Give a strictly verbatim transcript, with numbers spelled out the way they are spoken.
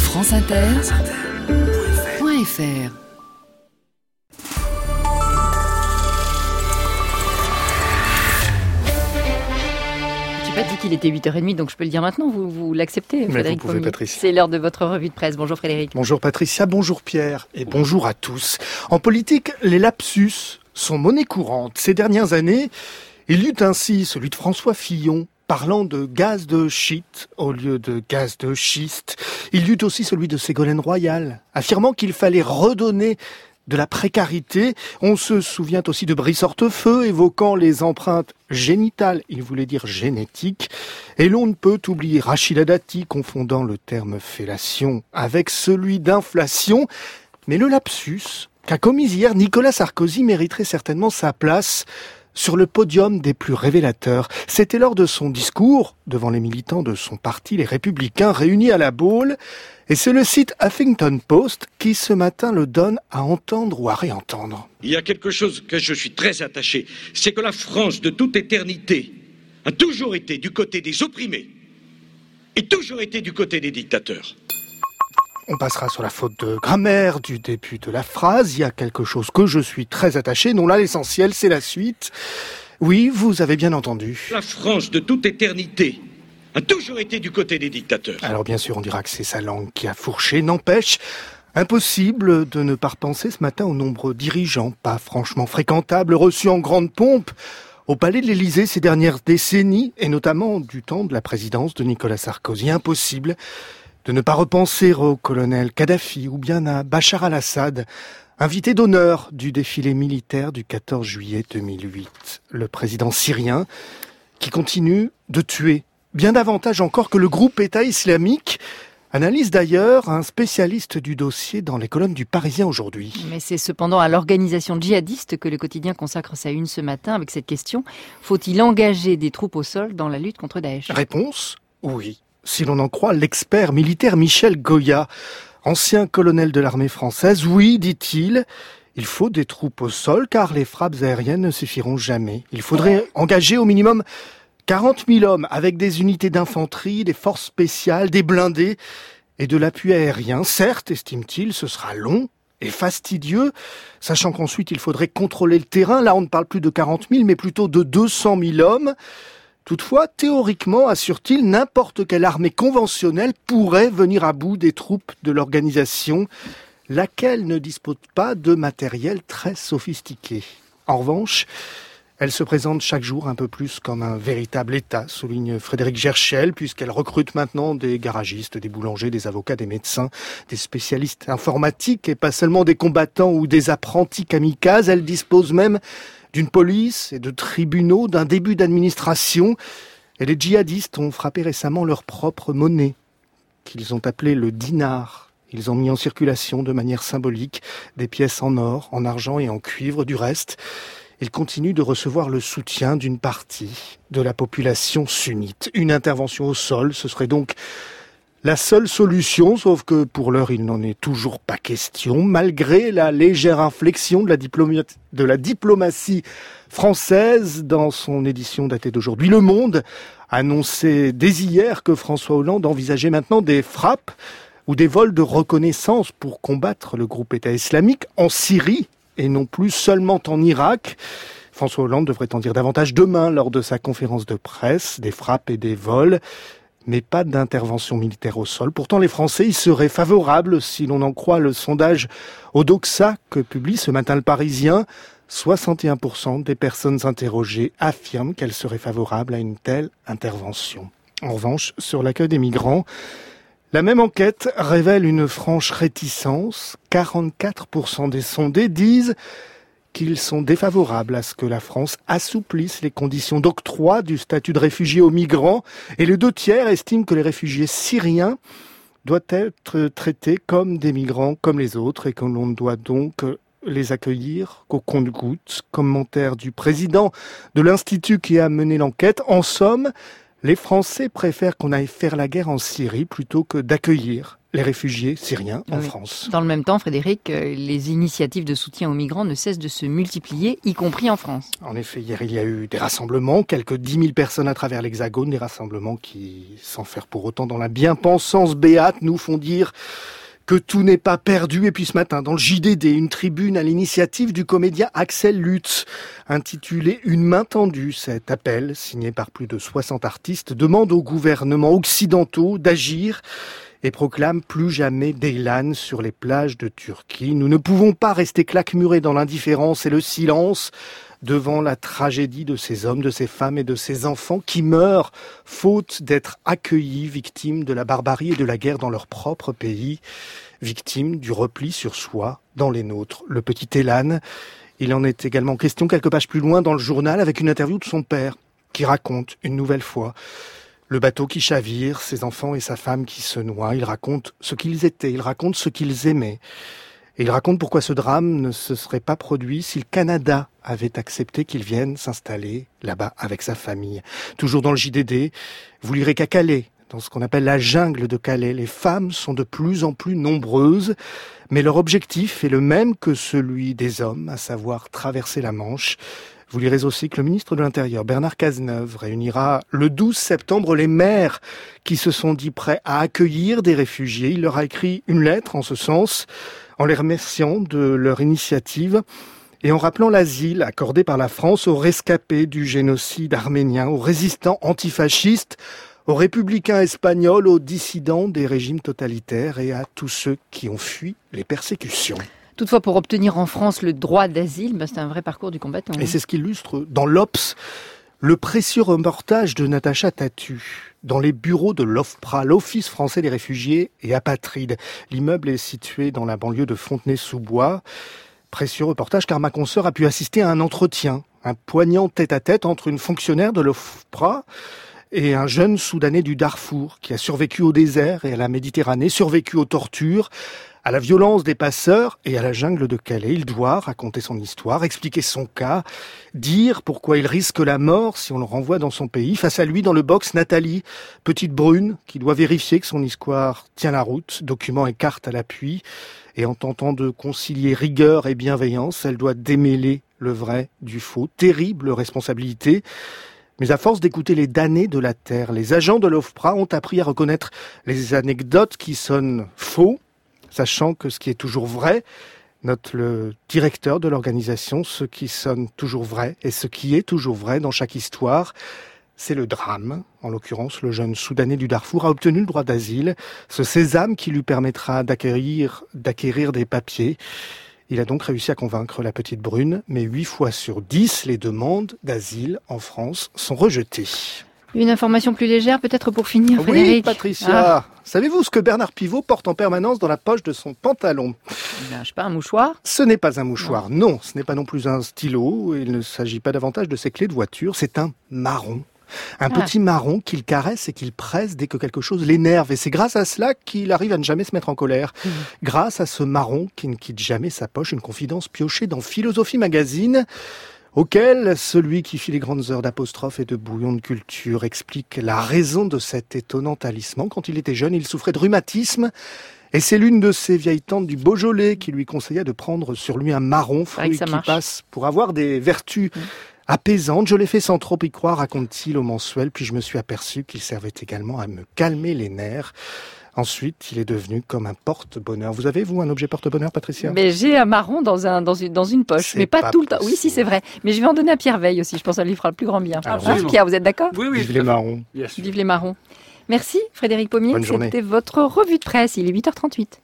France Inter point F R. J'ai pas dit qu'il était huit heures trente, donc je peux le dire maintenant, vous, vous l'acceptez, Mais Frédéric vous pouvez, Pommier. Patricia. C'est l'heure de votre revue de presse. Bonjour Frédéric. Bonjour Patricia, bonjour Pierre et bonjour à tous. En politique, les lapsus sont monnaie courante. Ces dernières années, il y eut ainsi celui de François Fillon, parlant de gaz de shit au lieu de gaz de schiste. Il y eut aussi celui de Ségolène Royal, affirmant qu'il fallait redonner de la précarité. On se souvient aussi de Brice Hortefeux, évoquant les empreintes génitales, il voulait dire génétiques. Et l'on ne peut oublier Rachida Dati, confondant le terme fellation avec celui d'inflation. Mais le lapsus qu'a commis hier Nicolas Sarkozy mériterait certainement sa place sur le podium des plus révélateurs. C'était lors de son discours devant les militants de son parti, les Républicains, réunis à la Baule. Et c'est le site Huffington Post qui, ce matin, le donne à entendre ou à réentendre. Il y a quelque chose que je suis très attaché, c'est que la France, de toute éternité, a toujours été du côté des opprimés et toujours été du côté des dictateurs. On passera sur la faute de grammaire du début de la phrase. Il y a quelque chose que je suis très attaché. Non, là, l'essentiel, c'est la suite. Oui, vous avez bien entendu. La France, de toute éternité, a toujours été du côté des dictateurs. Alors bien sûr, on dira que c'est sa langue qui a fourché. N'empêche, impossible de ne pas repenser ce matin aux nombreux dirigeants, pas franchement fréquentables, reçus en grande pompe au palais de l'Élysée ces dernières décennies, et notamment du temps de la présidence de Nicolas Sarkozy. Impossible de ne pas repenser au colonel Kadhafi ou bien à Bachar al-Assad, invité d'honneur du défilé militaire du quatorze juillet deux mille huit. Le président syrien qui continue de tuer bien davantage encore que le groupe État islamique, analyse d'ailleurs un spécialiste du dossier dans les colonnes du Parisien aujourd'hui. Mais c'est cependant à l'organisation djihadiste que le quotidien consacre sa une ce matin avec cette question. Faut-il engager des troupes au sol dans la lutte contre Daesh ? Réponse : oui. Si l'on en croit l'expert militaire Michel Goya, ancien colonel de l'armée française, oui, dit-il, il faut des troupes au sol car les frappes aériennes ne suffiront jamais. Il faudrait engager au minimum quarante mille hommes avec des unités d'infanterie, des forces spéciales, des blindés et de l'appui aérien. Certes, estime-t-il, ce sera long et fastidieux, sachant qu'ensuite il faudrait contrôler le terrain. Là, on ne parle plus de quarante mille, mais plutôt de deux cent mille hommes. Toutefois, théoriquement, assure-t-il, n'importe quelle armée conventionnelle pourrait venir à bout des troupes de l'organisation, laquelle ne dispose pas de matériel très sophistiqué. En revanche, elle se présente chaque jour un peu plus comme un véritable État, souligne Frédéric Gerchel, puisqu'elle recrute maintenant des garagistes, des boulangers, des avocats, des médecins, des spécialistes informatiques et pas seulement des combattants ou des apprentis kamikazes. Elle dispose même d'une police et de tribunaux, d'un début d'administration. Et les djihadistes ont frappé récemment leur propre monnaie, qu'ils ont appelée le dinar. Ils ont mis en circulation de manière symbolique des pièces en or, en argent et en cuivre. Du reste, ils continuent de recevoir le soutien d'une partie de la population sunnite. Une intervention au sol, ce serait donc la seule solution, sauf que pour l'heure, il n'en est toujours pas question, malgré la légère inflexion de la, diploma- de la diplomatie française dans son édition datée d'aujourd'hui. Le Monde annonçait dès hier que François Hollande envisageait maintenant des frappes ou des vols de reconnaissance pour combattre le groupe État islamique en Syrie et non plus seulement en Irak. François Hollande devrait en dire davantage demain lors de sa conférence de presse, des frappes et des vols, mais pas d'intervention militaire au sol. Pourtant, les Français y seraient favorables, si l'on en croit le sondage Odoxa que publie ce matin le Parisien. soixante et un pour cent des personnes interrogées affirment qu'elles seraient favorables à une telle intervention. En revanche, sur l'accueil des migrants, la même enquête révèle une franche réticence. quarante-quatre pour cent des sondés disent qu'ils sont défavorables à ce que la France assouplisse les conditions d'octroi du statut de réfugié aux migrants. Et les deux tiers estiment que les réfugiés syriens doivent être traités comme des migrants comme les autres et que l'on ne doit donc les accueillir qu'au compte-gouttes. Commentaire du président de l'Institut qui a mené l'enquête. En somme, Les Français préfèrent qu'on aille faire la guerre en Syrie plutôt que d'accueillir les réfugiés syriens en oui. France. Dans le même temps, Frédéric, les initiatives de soutien aux migrants ne cessent de se multiplier, y compris en France. En effet, hier, il y a eu des rassemblements, quelques dix mille personnes à travers l'Hexagone, des rassemblements qui, sans faire pour autant dans la bien-pensance béate, nous font dire que tout n'est pas perdu. Et puis ce matin, dans le J D D, une tribune à l'initiative du comédien Axel Lutz, intitulée « Une main tendue ». Cet appel, signé par plus de soixante artistes, demande aux gouvernements occidentaux d'agir et proclame plus jamais d'élan sur les plages de Turquie. Nous ne pouvons pas rester claquemurés dans l'indifférence et le silence devant la tragédie de ces hommes, de ces femmes et de ces enfants qui meurent faute d'être accueillis, victimes de la barbarie et de la guerre dans leur propre pays, victimes du repli sur soi dans les nôtres. Le petit Élan, il en est également question quelques pages plus loin dans le journal avec une interview de son père qui raconte une nouvelle fois le bateau qui chavire, ses enfants et sa femme qui se noient. Il raconte ce qu'ils étaient, il raconte ce qu'ils aimaient. Et il raconte pourquoi ce drame ne se serait pas produit si le Canada avait accepté qu'il vienne s'installer là-bas avec sa famille. Toujours dans le J D D, vous lirez qu'à Calais, dans ce qu'on appelle la jungle de Calais, les femmes sont de plus en plus nombreuses, mais leur objectif est le même que celui des hommes, à savoir traverser la Manche. Vous lirez aussi que le ministre de l'Intérieur, Bernard Cazeneuve, réunira le douze septembre les maires qui se sont dit prêts à accueillir des réfugiés. Il leur a écrit une lettre en ce sens, en les remerciant de leur initiative et en rappelant l'asile accordé par la France aux rescapés du génocide arménien, aux résistants antifascistes, aux républicains espagnols, aux dissidents des régimes totalitaires et à tous ceux qui ont fui les persécutions. Toutefois, pour obtenir en France le droit d'asile, ben c'est un vrai parcours du combattant. Et c'est ce qu'illustre dans l'Obs le précieux reportage de Natacha Tatu dans les bureaux de l'O F P R A, l'Office français des réfugiés et apatrides. L'immeuble est situé dans la banlieue de Fontenay-sous-Bois. Précieux reportage car ma consoeur a pu assister à un entretien, un poignant tête-à-tête entre une fonctionnaire de l'O F P R A et un jeune Soudanais du Darfour qui a survécu au désert et à la Méditerranée, survécu aux tortures, à la violence des passeurs et à la jungle de Calais. Il doit raconter son histoire, expliquer son cas, dire pourquoi il risque la mort si on le renvoie dans son pays. Face à lui, dans le box, Nathalie, petite brune, qui doit vérifier que son histoire tient la route, documents et cartes à l'appui. Et en tentant de concilier rigueur et bienveillance, elle doit démêler le vrai du faux. Terrible responsabilité. Mais à force d'écouter les damnés de la terre, les agents de l'O F P R A ont appris à reconnaître les anecdotes qui sonnent faux, sachant que ce qui est toujours vrai, note le directeur de l'organisation, ce qui sonne toujours vrai et ce qui est toujours vrai dans chaque histoire, c'est le drame. En l'occurrence, le jeune Soudanais du Darfour a obtenu le droit d'asile, ce sésame qui lui permettra d'acquérir, d'acquérir des papiers. Il a donc réussi à convaincre la petite brune, mais huit fois sur dix, les demandes d'asile en France sont rejetées. Une information plus légère, peut-être pour finir, Frédéric. Oui, Patricia. Ah. Savez-vous ce que Bernard Pivot porte en permanence dans la poche de son pantalon ? Ben, je sais pas, un mouchoir ? Ce n'est pas un mouchoir, non. non ce n'est pas non plus un stylo. Il ne s'agit pas davantage de ses clés de voiture. C'est un marron. Un ah. petit marron qu'il caresse et qu'il presse dès que quelque chose l'énerve. Et c'est grâce à cela qu'il arrive à ne jamais se mettre en colère. Mmh. Grâce à ce marron qui ne quitte jamais sa poche, une confidence piochée dans Philosophie Magazine, auquel celui qui fit les grandes heures d'apostrophe et de bouillon de culture explique la raison de cet étonnant talisman. Quand il était jeune, il souffrait de rhumatisme. Et c'est l'une de ces vieilles tantes du Beaujolais qui lui conseilla de prendre sur lui un marron, fruit qui marche. passe pour avoir des vertus mmh. apaisante. Je l'ai fait sans trop y croire, raconte-t-il au mensuel, puis je me suis aperçu qu'il servait également à me calmer les nerfs. Ensuite, il est devenu comme un porte-bonheur. Vous avez, vous, un objet porte-bonheur, Patricia ? Mais j'ai un marron dans, un, dans, une, dans une poche, c'est mais pas, pas tout le temps. Oui, si, c'est vrai. Mais je vais en donner à Pierre Veille aussi. Je pense que ça lui fera le plus grand bien. Ah, Pierre, vous êtes d'accord ? Oui, oui. Vive les marrons. Vive les marrons. Merci, Frédéric Pommier. Bonne journée. C'était votre revue de presse. Il est huit heures trente-huit.